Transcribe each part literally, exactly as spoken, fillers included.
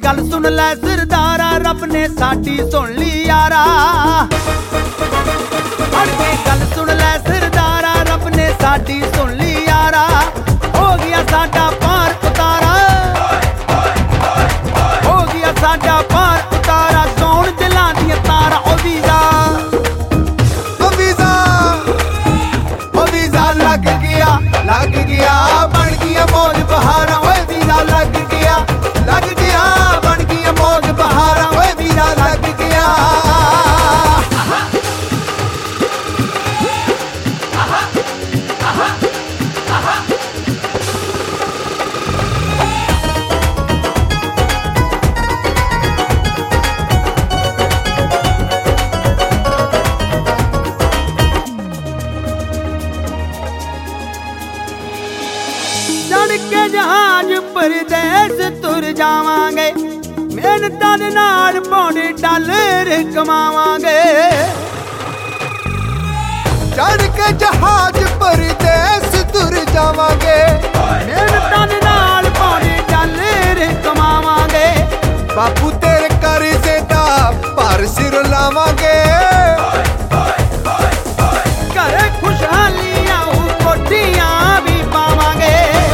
गल सुन लै सरदारा, रब ने साडी सुन ली यारा। अड़ के गल सुन लै सरदारा, रब ने साडी सुन ली यारा। हो गया साडा पार उतारा, हो गया साडा पार उतारा। कौन दिलां दियां तारा ओ वीज़ा, ओ वीज़ा, ओ वीज़ा लग गया, लग गया, बन गया मौज बहारा। ओए वीज़ा लग गया, लग गया, बन गया मौज बहारा। ओए वीज़ा लग गया। चढ़ के जहाज परदेस तुर जावांगे, मेहनतां दे नाल पौंडे डॉलर कमावांगे। चढ़ के जहाज परदेस तुर जावांगे, मेहनतां दे नाल पौंडे डॉलर कमावांगे। बापू तेरे कर्जे दा भर सिर लावांगे। घरे खुशहाली आऊ कोठियां भी पावांगे,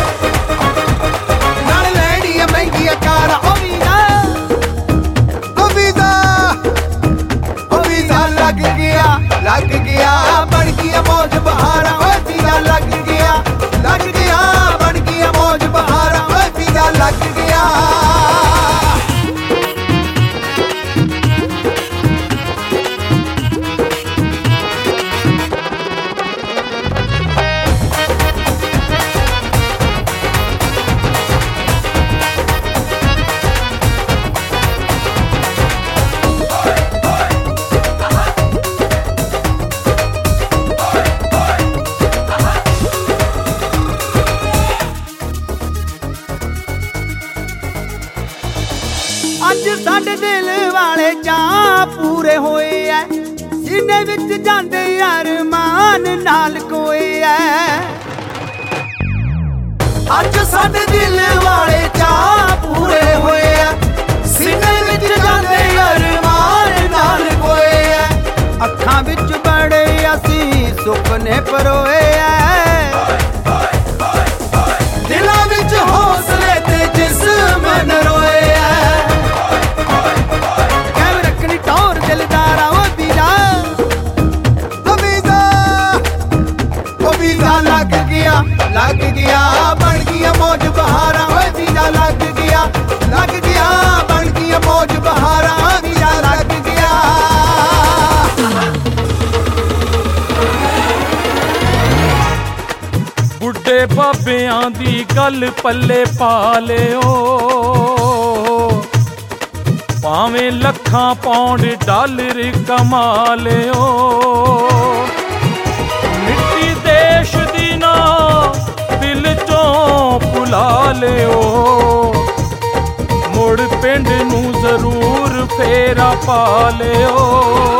नाल लैणियां महंगियां कारां। ओ वीज़ा, ओ वीज़ा, ओ वीज़ा लग गया, लग गया, बन गया मौज बहारा। ओए वीज़ा लग गया, लग गया, बन गया मौज बहारा। ओए वीज़ा लग गया। अज साडे दिल वाले चाह पूरे होए ऐ, सीने विच जांदे अरमान नाल कोए ऐ। अज साडे दिल वाले चाह पूरे होए ऐ, सीने विच जांदे अरमान नाल कोए ऐ। अखां विच बड़े असी सुपने परोए ऐ, दिलां विच हौसले ते जिस्म नरोए ऐ। कैम रखनी टौर दिलदारा। ओ वीज़ा, ओ वीज़ा, ओ वीज़ा लग गया, लग गया, बन गया मौज बहारा। ओए वीज़ा लग गया, लग गया, बन गया मौज बहारा। वीज़ा लग गया। बुढ़े बाबियां दी गल पल्ले पा लियो, भावें लखां पौंड डॉलर कमा लियो। मिट्टी देश दी ना दिल चों भुला लियो, मुड़ पिंड नूं जरूर फेरा पा लियो।